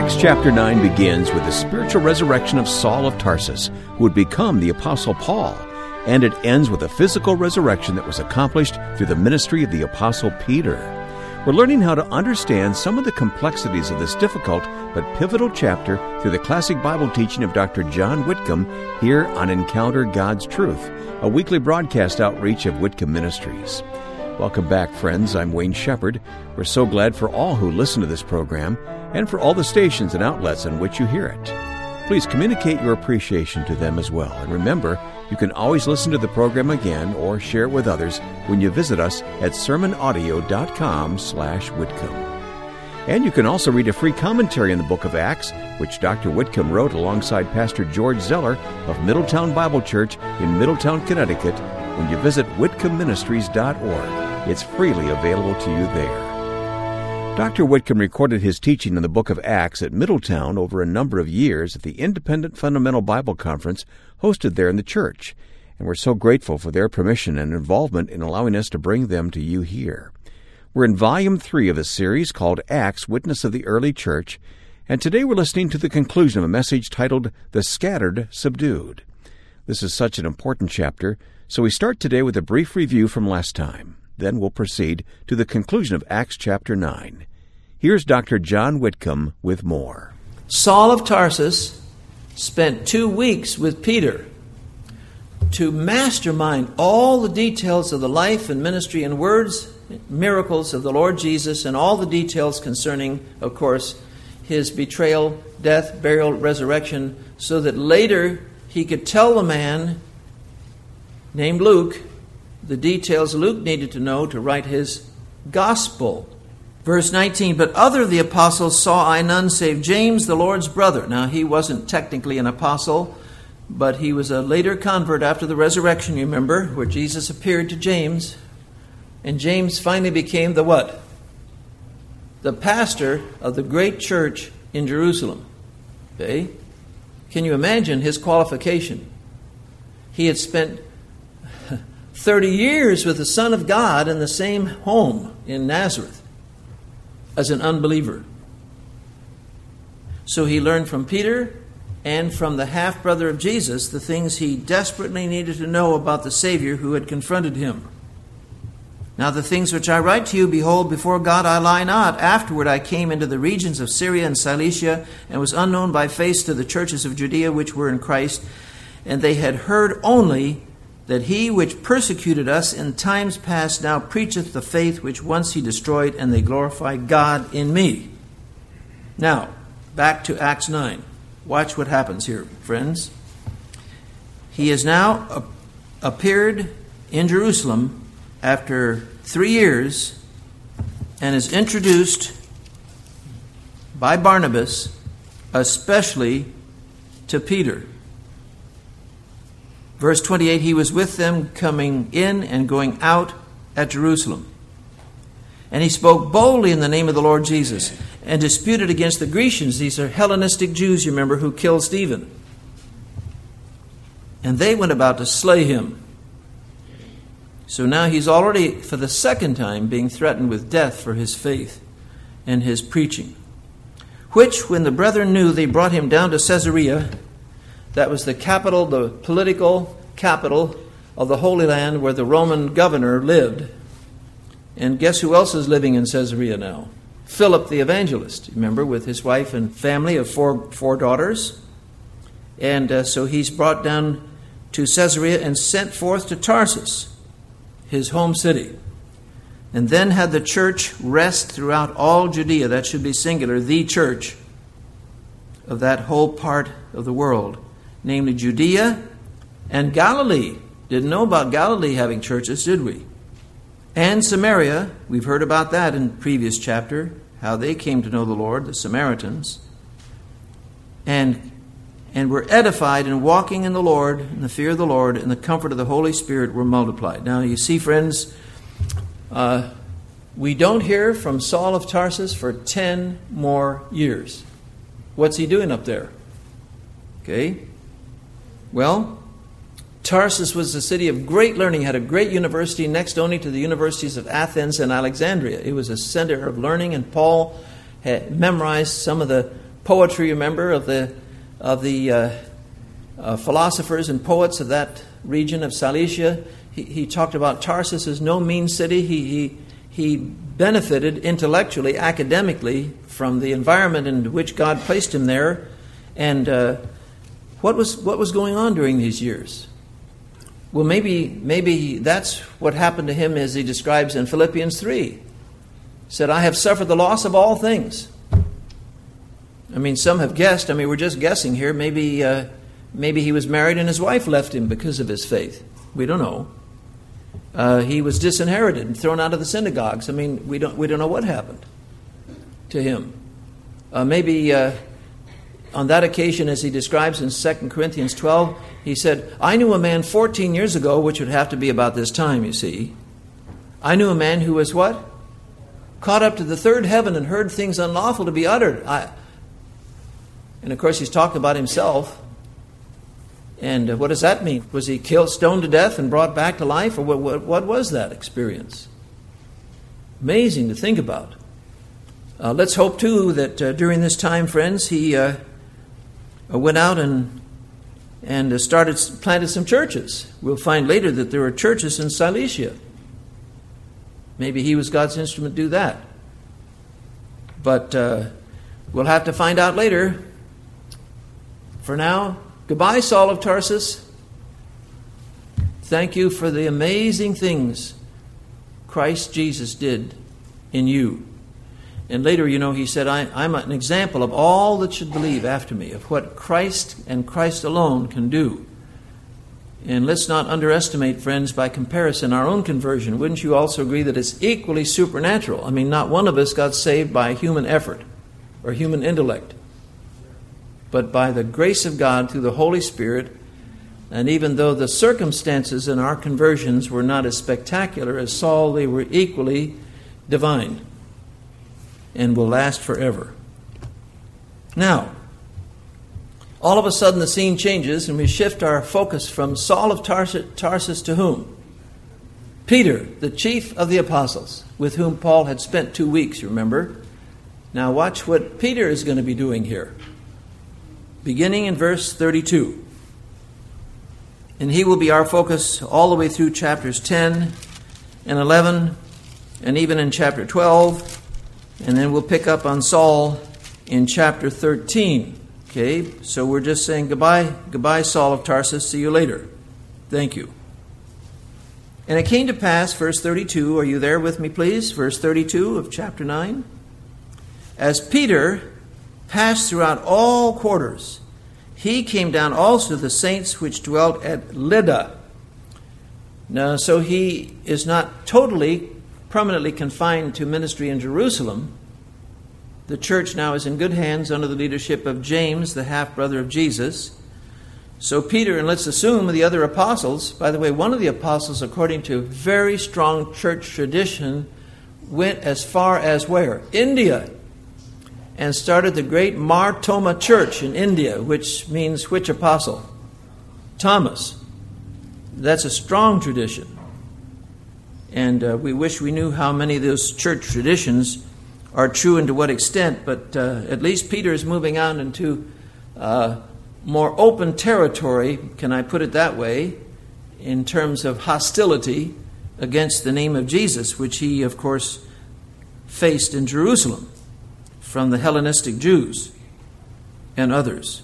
Acts chapter 9 begins with the spiritual resurrection of Saul of Tarsus, who would become the Apostle Paul, and it ends with a physical resurrection that was accomplished through the ministry of the Apostle Peter. We're learning how to understand some of the complexities of this difficult but pivotal chapter through the classic Bible teaching of Dr. John Whitcomb here on Encounter God's Truth, a weekly broadcast outreach of Whitcomb Ministries. Welcome back, friends. I'm Wayne Shepherd. We're so glad for all who listen to this program and for all the stations and outlets on which you hear it. Please communicate your appreciation to them as well. And remember, you can always listen to the program again or share it with others when you visit us at sermonaudio.com/Whitcomb. And you can also read a free commentary on the book of Acts, which Dr. Whitcomb wrote alongside Pastor George Zeller of Middletown Bible Church in Middletown, Connecticut, when you visit whitcombministries.org. It's freely available to you there. Dr. Whitcomb recorded his teaching in the book of Acts at Middletown over a number of years at the Independent Fundamental Bible Conference hosted there in the church, and we're so grateful for their permission and involvement in allowing us to bring them to you here. We're in Volume 3 of a series called Acts, Witness of the Early Church, and today we're listening to the conclusion of a message titled The Scattered Subdued. This is such an important chapter, so we start today with a brief review from last time. Then we'll proceed to the conclusion of Acts chapter 9. Here's Dr. John Whitcomb with more. Saul of Tarsus spent 2 weeks with Peter to mastermind all the details of the life and ministry and words, miracles of the Lord Jesus, and all the details concerning, of course, his betrayal, death, burial, resurrection, so that later he could tell the man named Luke the details Luke needed to know to write his gospel. Verse 19, but other of the apostles saw I none save James, the Lord's brother. Now, he wasn't technically an apostle, but he was a later convert after the resurrection, you remember, where Jesus appeared to James. And James finally became the what? The pastor of the great church in Jerusalem. Okay? Can you imagine his qualification? He had spent 30 years with the Son of God in the same home in Nazareth as an unbeliever. So he learned from Peter and from the half-brother of Jesus the things he desperately needed to know about the Savior who had confronted him. Now the things which I write to you, behold, before God I lie not. Afterward I came into the regions of Syria and Cilicia, and was unknown by face to the churches of Judea which were in Christ, and they had heard only that he which persecuted us in times past now preacheth the faith which once he destroyed, and they glorify God in me. Now, back to Acts 9. Watch what happens here, friends. He has now appeared in Jerusalem after 3 years and is introduced by Barnabas, especially to Peter. Verse 28, he was with them coming in and going out at Jerusalem. And he spoke boldly in the name of the Lord Jesus and disputed against the Grecians. These are Hellenistic Jews, you remember, who killed Stephen. And they went about to slay him. So now he's already, for the second time, being threatened with death for his faith and his preaching. Which, when the brethren knew, they brought him down to Caesarea. That was the capital, the political capital of the Holy Land where the Roman governor lived. And guess who else is living in Caesarea now? Philip the evangelist, remember, with his wife and family of four daughters. And so he's brought down to Caesarea and sent forth to Tarsus, his home city. And then had the church rest throughout all Judea. That should be singular, the church of that whole part of the world, namely Judea and Galilee. Didn't know about Galilee having churches, did we? And Samaria, we've heard about that in the previous chapter, how they came to know the Lord, the Samaritans, and were edified in walking in the Lord, in the fear of the Lord, and the comfort of the Holy Spirit were multiplied. Now, you see, friends, we don't hear from Saul of Tarsus for 10 more years. What's he doing up there? Okay. Well, Tarsus was a city of great learning, had a great university next only to the universities of Athens and Alexandria. It was a center of learning, and Paul had memorized some of the poetry, remember, of the philosophers and poets of that region of Cilicia. He talked about Tarsus as no mean city. He benefited intellectually, academically, from the environment in which God placed him there. And what was going on during these years? Well, maybe that's what happened to him, as he describes in Philippians 3. He said, I have suffered the loss of all things. I mean, some have guessed. I mean, we're just guessing here. Maybe he was married and his wife left him because of his faith. We don't know. He was disinherited and thrown out of the synagogues. I mean, we don't know what happened to him. Maybe on that occasion, as he describes in 2 Corinthians 12, he said, I knew a man 14 years ago, which would have to be about this time, you see. I knew a man who was what? Caught up to the third heaven and heard things unlawful to be uttered. And of course, he's talking about himself. And what does that mean? Was he killed, stoned to death, and brought back to life? Or what was that experience? Amazing to think about. Let's hope, too, that during this time, friends, he went out and planted some churches. We'll find later that there were churches in Cilicia. Maybe he was God's instrument to do that. But we'll have to find out later. For now, goodbye, Saul of Tarsus. Thank you for the amazing things Christ Jesus did in you. And later, he said, I'm an example of all that should believe after me, of what Christ and Christ alone can do. And let's not underestimate, friends, by comparison, our own conversion. Wouldn't you also agree that it's equally supernatural? I mean, not one of us got saved by human effort or human intellect, but by the grace of God through the Holy Spirit. And even though the circumstances in our conversions were not as spectacular as Saul, they were equally divine and will last forever. Now, all of a sudden the scene changes and we shift our focus from Saul of Tarsus to whom? Peter, the chief of the apostles, with whom Paul had spent 2 weeks, remember? Now watch what Peter is going to be doing here. Beginning in verse 32. And he will be our focus all the way through chapters 10 and 11 and even in chapter 12. And then we'll pick up on Saul in chapter 13. Okay, so we're just saying goodbye, Saul of Tarsus. See you later. Thank you. And it came to pass, verse 32, are you there with me, please? Verse 32 of chapter 9. As Peter passed throughout all quarters, he came down also to the saints which dwelt at Lydda. Now, so he is not totally, permanently confined to ministry in Jerusalem. The church now is in good hands under the leadership of James, the half-brother of Jesus. So Peter, and let's assume the other apostles, by the way, one of the apostles, according to very strong church tradition, went as far as where? India. And started the great Mar Thoma church in India, which means which apostle? Thomas. That's a strong tradition. And we wish we knew how many of those church traditions are true and to what extent, but at least Peter is moving on into more open territory, can I put it that way, in terms of hostility against the name of Jesus, which he, of course, faced in Jerusalem from the Hellenistic Jews and others.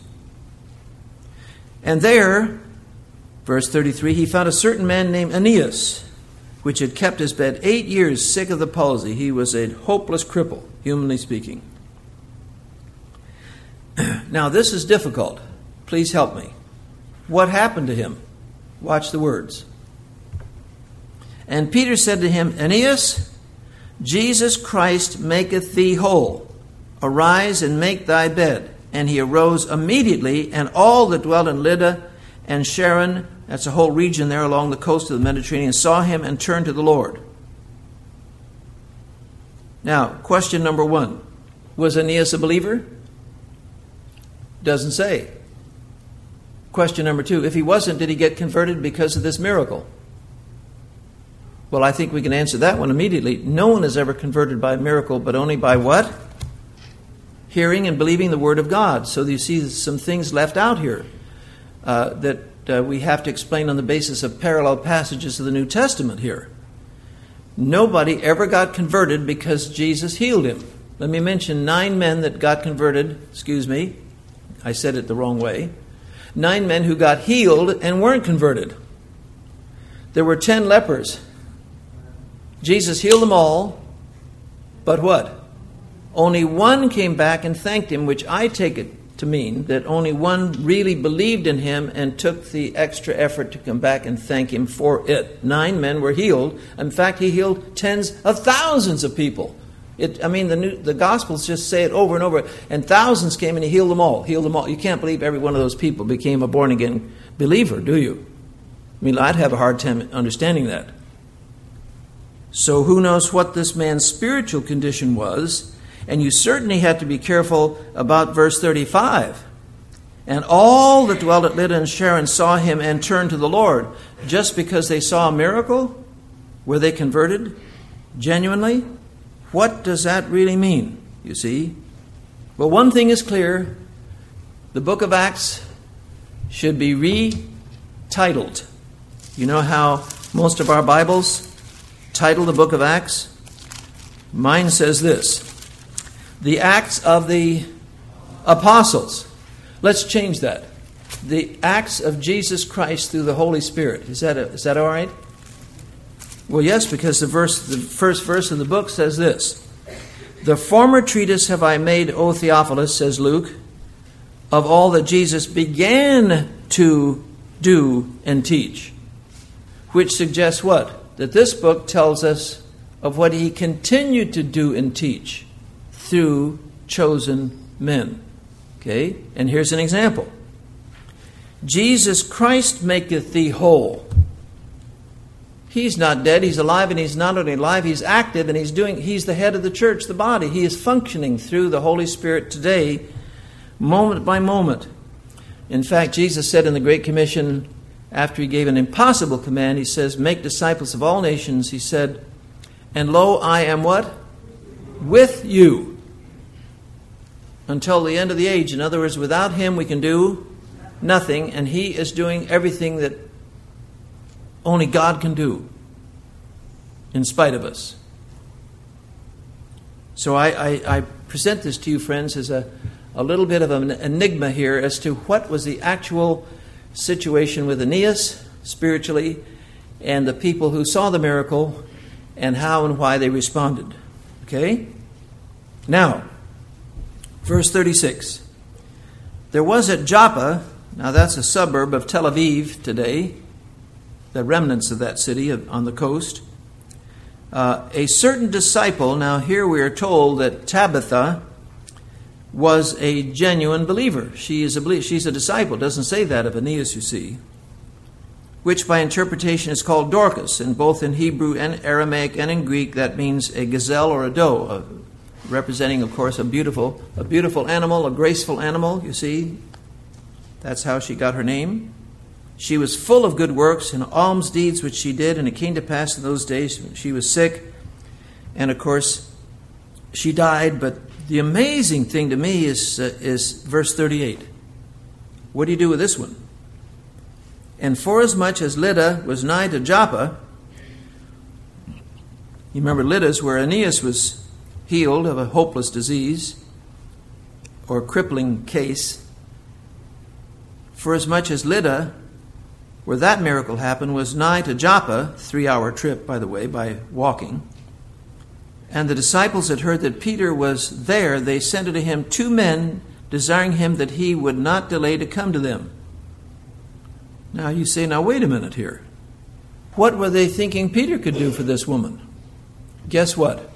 And there, verse 33, he found a certain man named Aeneas, which had kept his bed 8 years sick of the palsy. He was a hopeless cripple, humanly speaking. Now, this is difficult. Please help me. What happened to him? Watch the words. And Peter said to him, Aeneas, Jesus Christ maketh thee whole. Arise and make thy bed. And he arose immediately, and all that dwelt in Lydda and Sharon, that's a whole region there along the coast of the Mediterranean, saw him and turned to the Lord. Now, question number 1. Was Aeneas a believer? Doesn't say. Question number 2. If he wasn't, did he get converted because of this miracle? Well, I think we can answer that one immediately. No one is ever converted by a miracle, but only by what? hearing and believing the Word of God. So you see some things left out here that we have to explain on the basis of parallel passages of the New Testament here. Nobody ever got converted because Jesus healed him. Let me mention 9 men that got converted. Excuse me, I said it the wrong way. 9 men who got healed and weren't converted. There were 10 lepers. Jesus healed them all, but what? Only one came back and thanked him, which I take it to mean that only one really believed in him and took the extra effort to come back and thank him for it. 9 men were healed. In fact, he healed tens of thousands of people. The Gospels just say it over and over. And thousands came and he healed them all. Healed them all. You can't believe every one of those people became a born-again believer, do you? I mean, I'd have a hard time understanding that. So who knows what this man's spiritual condition was? And you certainly have to be careful about verse 35. And all that dwelt at Lydda and Sharon saw him and turned to the Lord. Just because they saw a miracle? Were they converted? Genuinely? What does that really mean, you see? Well, one thing is clear. The book of Acts should be retitled. You know how most of our Bibles title the book of Acts? Mine says this: the Acts of the Apostles. Let's change that. The Acts of Jesus Christ through the Holy Spirit. Is that all right? Well, yes, because the first verse of the book says this: the former treatise have I made, O Theophilus, says Luke, of all that Jesus began to do and teach. Which suggests what? That this book tells us of what he continued to do and teach through chosen men. Okay? And here's an example. Jesus Christ maketh thee whole. He's not dead, he's alive, and he's not only alive, he's active, and he's the head of the church, the body. He is functioning through the Holy Spirit today, moment by moment. In fact, Jesus said in the Great Commission, after he gave an impossible command, he says, make disciples of all nations. He said, and lo, I am what? With you until the end of the age. In other words, without him we can do nothing, and he is doing everything that only God can do in spite of us. So I present this to you, friends, as a little bit of an enigma here as to what was the actual situation with Aeneas spiritually and the people who saw the miracle and how and why they responded. Okay? Now, verse 36. There was at Joppa, now that's a suburb of Tel Aviv today, the remnants of that city on the coast, a certain disciple. Now here we are told that Tabitha was a genuine believer. She's a disciple. It doesn't say that of Aeneas, you see. Which by interpretation is called Dorcas, and both in Hebrew and Aramaic and in Greek that means a gazelle or a doe, representing, of course, a beautiful animal, a graceful animal, you see. That's how she got her name. She was full of good works and alms deeds which she did, and it came to pass in those days she was sick, and of course she died. But the amazing thing to me is verse 38. What do you do with this one? And forasmuch as Lydda was nigh to Joppa, you remember Lydda's where Aeneas was healed of a hopeless disease or crippling case. Forasmuch as Lydda, where that miracle happened, was nigh to Joppa, 3-hour trip, by the way, by walking. And the disciples had heard that Peter was there. They sent unto him 2 men, desiring him that he would not delay to come to them. Now you say, now wait a minute here. What were they thinking Peter could do for this woman? Guess what?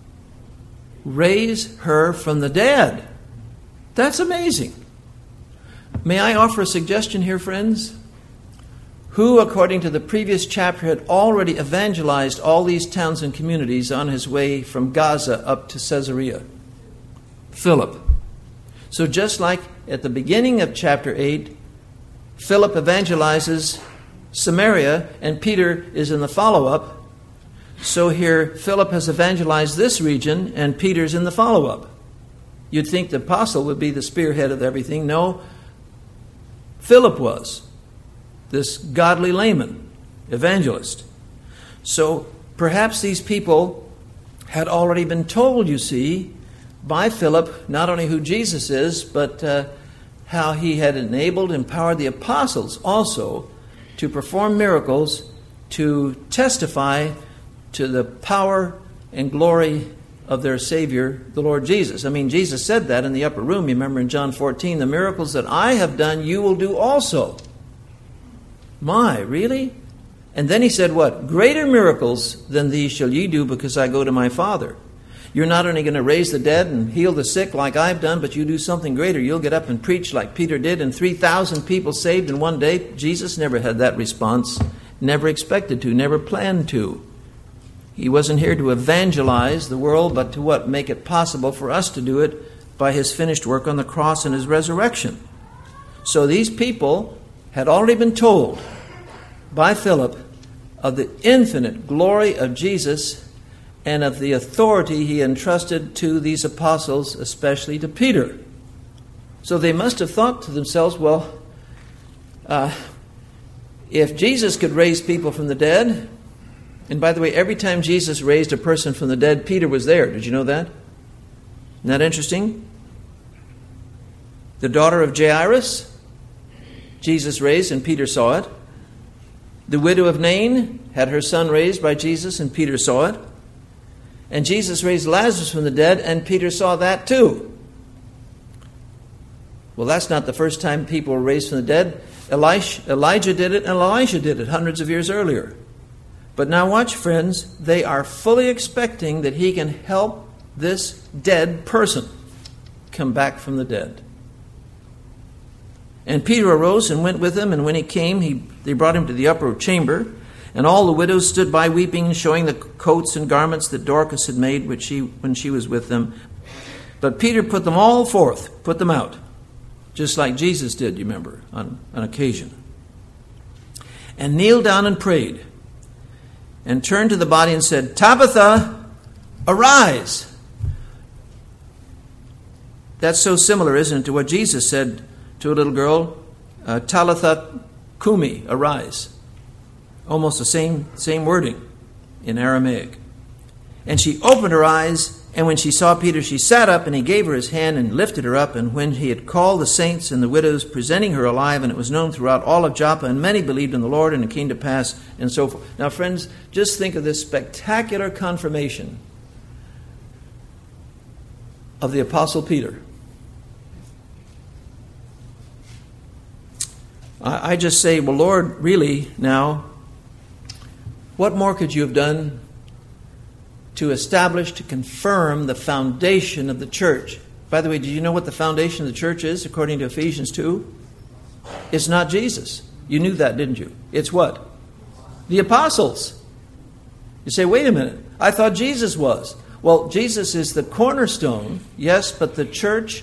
Raise her from the dead. That's amazing. May I offer a suggestion here, friends? Who, according to the previous chapter, had already evangelized all these towns and communities on his way from Gaza up to Caesarea? Philip. So just like at the beginning of chapter 8, Philip evangelizes Samaria and Peter is in the follow-up, so here Philip has evangelized this region and Peter's in the follow-up. You'd think the apostle would be the spearhead of everything. No, Philip was, this godly layman, evangelist. So perhaps these people had already been told, you see, by Philip, not only who Jesus is, but how he had empowered the apostles also to perform miracles, to testify to the power and glory of their Savior, the Lord Jesus. I mean, Jesus said that in the upper room. You remember in John 14, the miracles that I have done, you will do also. My, really? And then he said what? Greater miracles than these shall ye do, because I go to my Father. You're not only going to raise the dead and heal the sick like I've done, but you do something greater. You'll get up and preach like Peter did, and 3,000 people saved in one day. Jesus never had that response, never expected to, never planned to. He wasn't here to evangelize the world, but to what? Make it possible for us to do it by his finished work on the cross and his resurrection. So these people had already been told by Philip of the infinite glory of Jesus and of the authority he entrusted to these apostles, especially to Peter. So they must have thought to themselves, well, if Jesus could raise people from the dead, and by the way, every time Jesus raised a person from the dead, Peter was there. Did you know that? Isn't that interesting? The daughter of Jairus, Jesus raised and Peter saw it. The widow of Nain had her son raised by Jesus and Peter saw it. And Jesus raised Lazarus from the dead and Peter saw that too. Well, that's not the first time people were raised from the dead. Elijah did it and Elisha did it hundreds of years earlier. But now watch, friends, they are fully expecting that he can help this dead person come back from the dead. And Peter arose and went with them, and when he came, they brought him to the upper chamber, and all the widows stood by weeping and showing the coats and garments that Dorcas had made when she was with them. But Peter put them all forth, put them out, just like Jesus did, you remember, on an occasion. And kneeled down and prayed, and turned to the body and said, Tabitha, arise. That's so similar, isn't it, to what Jesus said to a little girl, Talitha Kumi, arise. Almost the same wording in Aramaic. And she opened her eyes, and when she saw Peter, she sat up, and he gave her his hand and lifted her up. And when he had called the saints and the widows, presenting her alive, and it was known throughout all of Joppa, and many believed in the Lord, and it came to pass, and so forth. Now, friends, just think of this spectacular confirmation of the Apostle Peter. I just say, well, Lord, really, now, what more could you have done to establish, to confirm the foundation of the church? By the way, do you know what the foundation of the church is, according to Ephesians 2? It's not Jesus. You knew that, didn't you? It's what? The apostles. You say, wait a minute, I thought Jesus was. Well, Jesus is the cornerstone, yes, but the church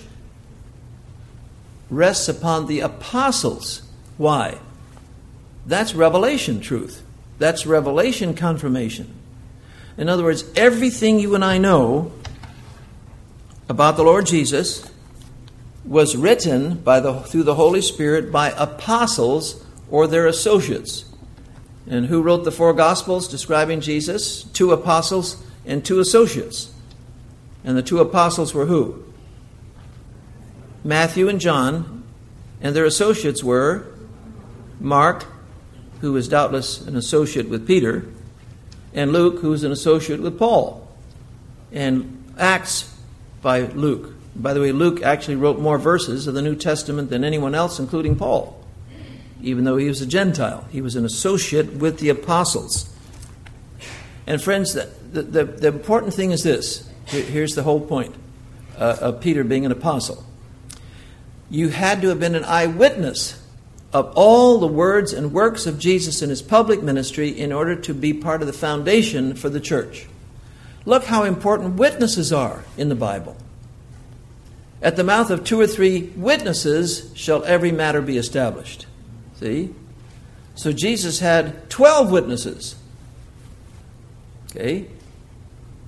rests upon the apostles. Why? That's revelation truth. That's revelation confirmation. In other words, everything you and I know about the Lord Jesus was written through the Holy Spirit by apostles or their associates. And who wrote the 4 Gospels describing Jesus? 2 apostles and 2 associates. And the 2 apostles were who? Matthew and John. And their associates were Mark, who was doubtless an associate with Peter, and Luke, who was an associate with Paul, and Acts by Luke. By the way, Luke actually wrote more verses of the New Testament than anyone else, including Paul, even though he was a Gentile. He was an associate with the apostles. And friends, the important thing is this. Here's the whole point of Peter being an apostle. You had to have been an eyewitness of all the words and works of Jesus in his public ministry in order to be part of the foundation for the church. Look how important witnesses are in the Bible. At the mouth of 2 or 3 witnesses shall every matter be established. See? So Jesus had 12 witnesses. Okay?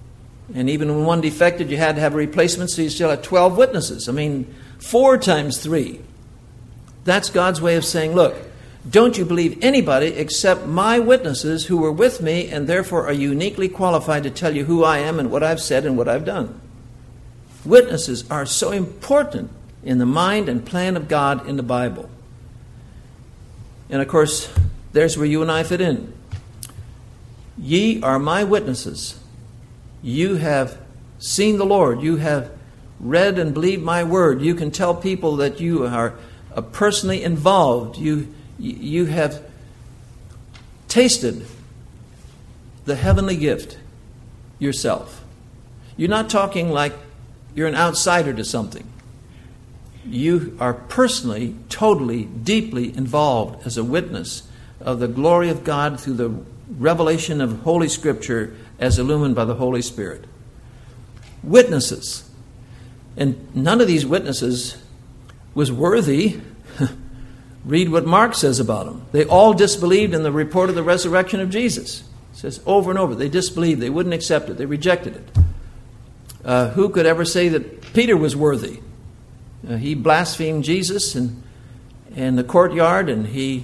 And even when one defected, you had to have a replacement, so you still had 12 witnesses. 4 times 3. That's God's way of saying, look, don't you believe anybody except my witnesses who were with me and therefore are uniquely qualified to tell you who I am and what I've said and what I've done. Witnesses are so important in the mind and plan of God in the Bible. And of course, there's where you and I fit in. Ye are my witnesses. You have seen the Lord. You have read and believed my word. You can tell people that you are personally involved. You have tasted the heavenly gift yourself. You're not talking like you're an outsider to something. You are personally, totally, deeply involved as a witness of the glory of God through the revelation of Holy Scripture as illumined by the Holy Spirit. Witnesses. And none of these witnesses was worthy. Read what Mark says about them. They all disbelieved in the report of the resurrection of Jesus. It says over and over, they disbelieved. They wouldn't accept it. They rejected it. Who could ever say that Peter was worthy? He blasphemed Jesus in the courtyard, and he,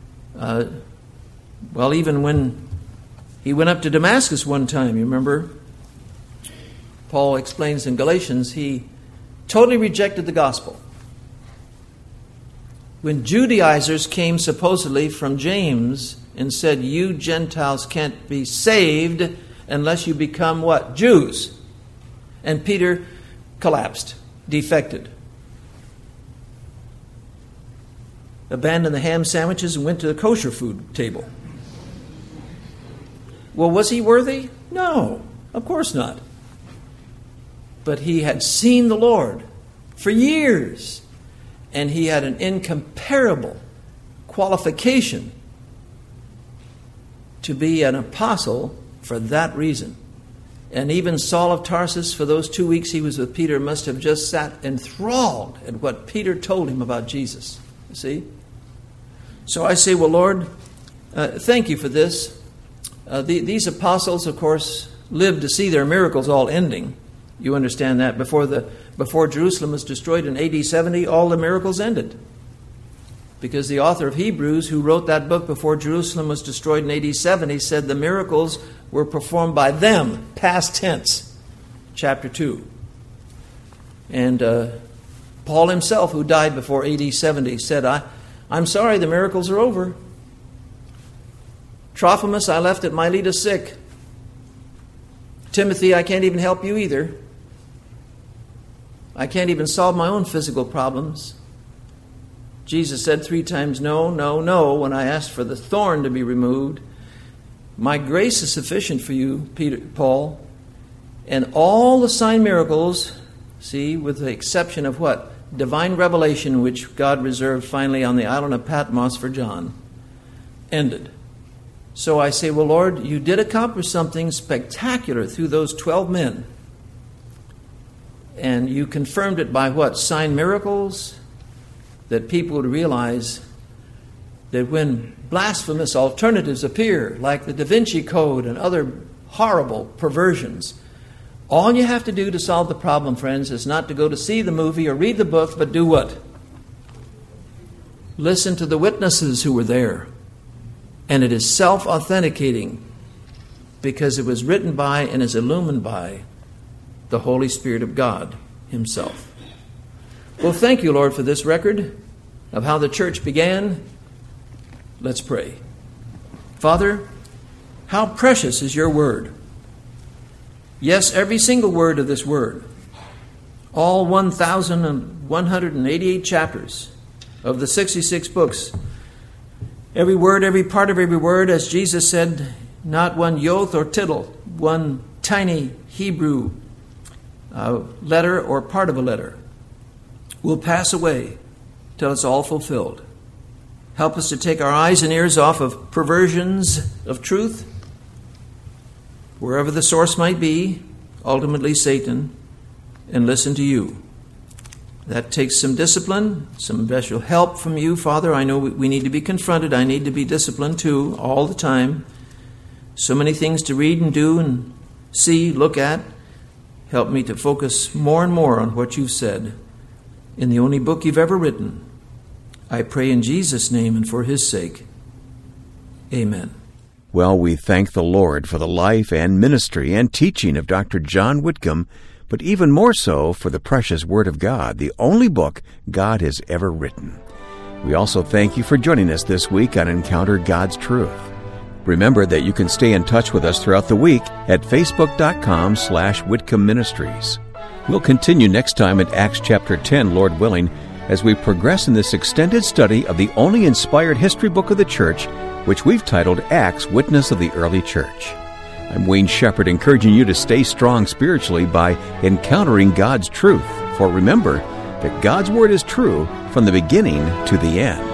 even when he went up to Damascus one time, you remember? Paul explains in Galatians, he totally rejected the gospel. When Judaizers came supposedly from James and said, you Gentiles can't be saved unless you become what? Jews. And Peter collapsed, defected. Abandoned the ham sandwiches and went to the kosher food table. Well, was he worthy? No, of course not. But he had seen the Lord for years, and he had an incomparable qualification to be an apostle for that reason. And even Saul of Tarsus, for those 2 weeks he was with Peter, must have just sat enthralled at what Peter told him about Jesus. You see? So I say, well, Lord, thank you for this. These apostles, of course, lived to see their miracles all ending. You understand that. Before Jerusalem was destroyed in AD 70, all the miracles ended. Because the author of Hebrews, who wrote that book before Jerusalem was destroyed in AD 70, said the miracles were performed by them, past tense, chapter 2. And Paul himself, who died before AD 70, said, I'm sorry, the miracles are over. Trophimus, I left at Miletus sick. Timothy, I can't even help you either. I can't even solve my own physical problems. Jesus said 3 times no, no, no when I asked for the thorn to be removed. My grace is sufficient for you, Paul. And all the sign miracles, see, with the exception of what? Divine revelation, which God reserved finally on the island of Patmos for John, ended. So I say, well, Lord, you did accomplish something spectacular through those 12 men. And you confirmed it by what? Sign miracles, that people would realize that when blasphemous alternatives appear, like the Da Vinci Code and other horrible perversions, all you have to do to solve the problem, friends, is not to go to see the movie or read the book, but do what? Listen to the witnesses who were there. And it is self-authenticating because it was written by and is illumined by the Holy Spirit of God Himself. Well, thank you, Lord, for this record of how the church began. Let's pray. Father, how precious is your word. Yes, every single word of this word. All 1,188 chapters of the 66 books. Every word, every part of every word, as Jesus said, not one yoth or tittle, one tiny Hebrew letter or part of a letter will pass away till it's all fulfilled. Help us to take our eyes and ears off of perversions of truth, wherever the source might be, ultimately Satan, and listen to you. That takes some discipline, some special help from you, Father. I know we need to be confronted. I need to be disciplined too, all the time. So many things to read and do and see, look at. help me to focus more and more on what you've said in the only book you've ever written. I pray in Jesus' name and for his sake. Amen. Well, we thank the Lord for the life and ministry and teaching of Dr. John Whitcomb, but even more so for the precious Word of God, the only book God has ever written. We also thank you for joining us this week on Encounter God's Truth. Remember that you can stay in touch with us throughout the week at facebook.com/Whitcomb Ministries. We'll continue next time at Acts chapter 10, Lord willing, as we progress in this extended study of the only inspired history book of the church, which we've titled Acts, Witness of the Early Church. I'm Wayne Shepherd, encouraging you to stay strong spiritually by encountering God's truth. For remember that God's Word is true from the beginning to the end.